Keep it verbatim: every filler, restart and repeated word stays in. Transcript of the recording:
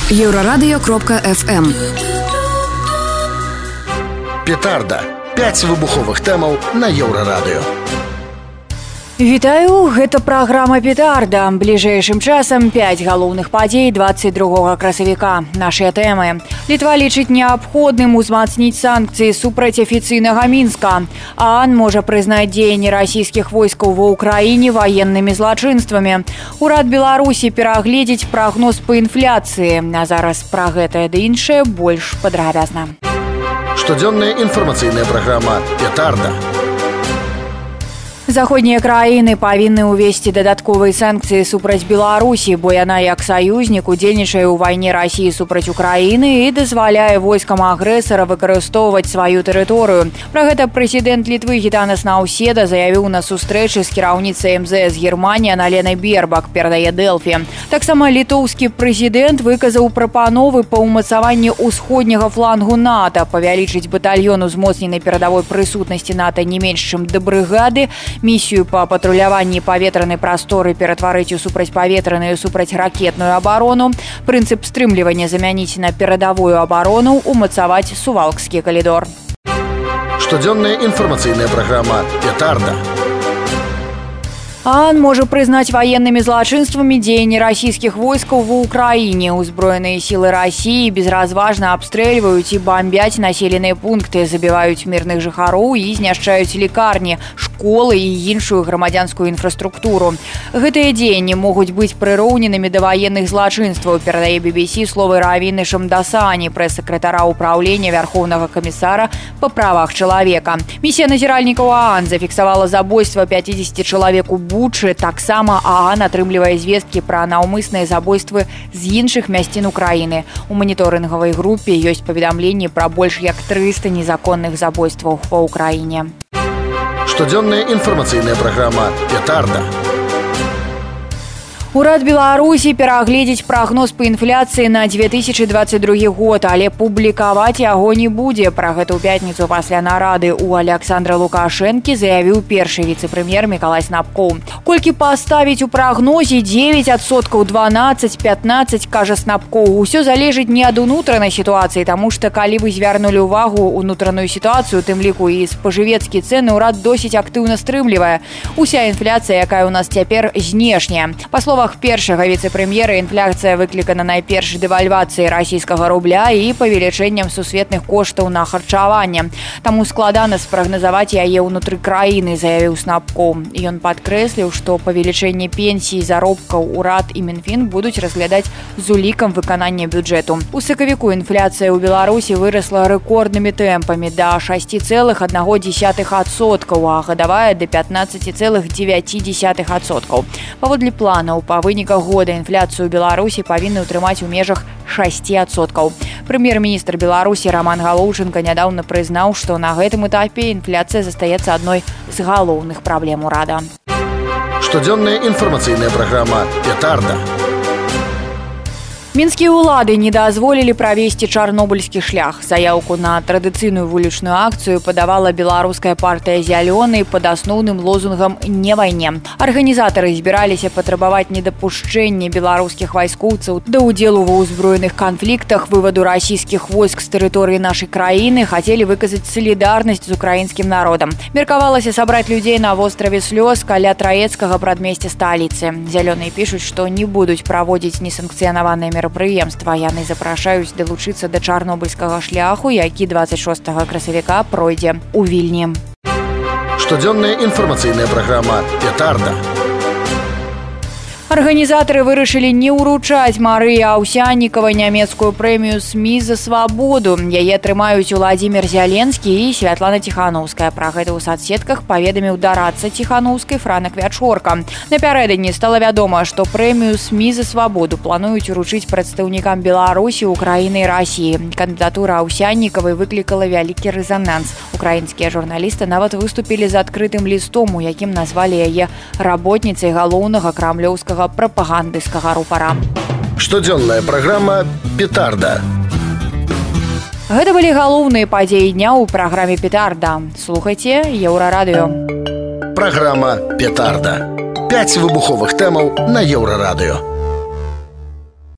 Еврорадио кропка эф эм. Петарда. пяць выбуховых тэмаў на Еўрарадыё. Вітаю, гэта праграма «Петарда». Бліжэйшым часам пяць галоўных падзей двадцать другога красавіка. Нашыя тэмы. Літва лічыць неабходным узмацніць санкцыі супраць афіцыйнага Мінска. ААН можа прызнаць дзеянні расійскіх войскаў ва ўкраіне ваеннымі злачынствамі. Урад Беларусі перагледзіць прагноз па інфляцыі. А зараз пра гэтае ды іншае больш падрабязна. Штодзённая інфармацыйная праграма «Петарда». Заходнія краіны павінны ўвесці дадатковыя санкцыі супраць Беларусі, бо яна як саюзнік удзельнічае ў вайне Расіі супраць Украіны і дазваляе войскам агрэсара выкарыстоўваць сваю тэрыторыю. Пра гэта прэзідэнт Літвы Гітанас Наўседа заявіў на сустрэчы з кіраўніцай эм зэ эс Германіі Аналенай Бербак, перадае Дэлфі. Таксама літоўскі прэзідэнт выказаў прапановы па ўмацаванні ўсходняга флангу НАТО, павялічыць батальён узмоцненай перадавой прысутнасці НАТО не менш чым да брыгады, місію па патруляванні паветранай прасторы ператварыць у супрацьпаветраную і супрацьракетную абарону, прынцып стрымлівання замяніць на перадавую абарону, умацаваць Сувалкскі калідор. Штодзённая інфармацыйная праграма «Петарда». ААН можа прызнаць ваеннымі злачынствамі дзеянні расійскіх войскаў ва ўкраіне. Узброеныя сілы Расіі безразважна абстрэльваюць і бамбяць населеныя пункты, забіваюць мірных жыхароў і знішчаюць лекарні, школы і іншую грамадзянскую інфраструктуру. Гэтыя дзеянні могуць быць прыроўненымі да ваенных злачынстваў, перадае би би сі словы Равіны Шамдасані, прэс-сакратара ўпраўлення Вярхоўнага камісара па правах чалавека. Місія назіральнікаў ААН зафіксавала забойства пяцідзесяці чалавек у Бучы. Таксама ААН атрымлівае звесткі пра наўмысныя забойствы з іншых мясцін Украіны. У маніторынгавай групе ёсць паведамленні пра больш як трыста незаконных забойстваў ва ўкраіне. Штодзённая інфармацыйная праграма «Петарда». Урад Беларусі перагледзіць прагноз па інфляцыі на две тысячы двадцать другі год, але публікаваць яго не будзе. Пра гэта ў пятніцу пасля нарады у Александра Лукашэнкі заявіў першы віцэ-прэм'ер Мікалай Снапкоў. Колькі паставіць у прагнозе дзевяць адсоткаў, дванаццаць, пятнаццаць, кажа Снапкоў. Усё залежыць не ад унутранай сітуацыі, таму што калі вы звярнулі ўвагу ўнутраную сітуацыю, тым ліку і спажывецкія цэны ўрад досыць актыўна стрымлівае. Уся інфляцыя, якая ў нас цяпер, знешняя. Па словах першага віцэ-прэм'ера, інфляцыя выклікана найперш дэвальвацыяй расійскага рубля і павелічэннем сусветных коштаў на харчаванне. Таму складана спрагназаваць яе ўнутры краіны, заявіў Снапкоў. Ён падкрэсліў, што павелічэнне пенсій, заробкаў урад і Мінфін будуць разглядаць з улікам выканання бюджэту. У сакавіку інфляцыя ў Беларусі вырасла рэкорднымі тэмпамі да шасці цэлых адна дзесятых адсотка, а гадавая да пятнаццаці цэлых дзевяці дзесятых адсотка. Паводле планаў, па выніках года інфляцыю Беларусі павінны ўтрымаць у межах шасці адсоткаў. Прэм'ер-міністр Беларусі Роман Галоўчынка нядаўна прызнаў, што на гэтым этапе інфляцыя застаецца адной з галоўных праблем урада. Штодзённая інфармацыйная праграма «Петарда». Мінскія ўлады не дазволілі правесці чарнобыльскі шлях. Заяўку на традыцыйную вулічную акцыю падавала беларуская партыя «Зялёны» пад асноўным лозунгам «Не вайне». Арганізатары збіраліся патрабаваць недапушчэння беларускіх вайскоўцаў да ўдзелу ва ўзброеных канфліктах, вываду расійскіх войск з тэрыторыі нашай краіны, хацелі выказаць салідарнасць з украінскім народам. Меркавалася сабраць людзей на востраве Слёз каля траецкага прадмесця сталіцы. Зялёныя пішуць, што не будуць праводзіць несанкцыянаваныя мерапрыемствы. Яны запрашаюць далучыцца да чарнобыльскага шляху, які двадцать шостага красавіка пройдзе ў Вільні. Штодзённая інфармацыйная праграма «Петарда». Арганізатары вырашылі не ўручаць Марыі Аўсяннікавай нямецкую прэмію СМІ за свабоду. Яе атрымаюць Уладзімір Зяленскі і Святлана Ціханаўская. Пра гэта ў сацсетках паведаміў дарадца Ціханаўскай Франак Вячорка. Напярэдадні стала вядома, што прэмію СМІ за свабоду плануюць уручыць прадстаўнікам Беларусі, Украіны і Расіі. Кандыдатура Аўсяннікавай выклікала вялікі рэзананс. Украінскія журналісты нават выступілі з адкрытым лістом, у якім назвалі яе работніцай галоўнага крамлёўскага прапагандысцкага рупара. Штодзённая праграма «Петарда». Гэта былі галоўныя падзеі дня ў праграме «Петарда». Слухайце Еўрарадыё. Праграма «Петарда». пяць выбуховых тэмаў на Еўрарадыё.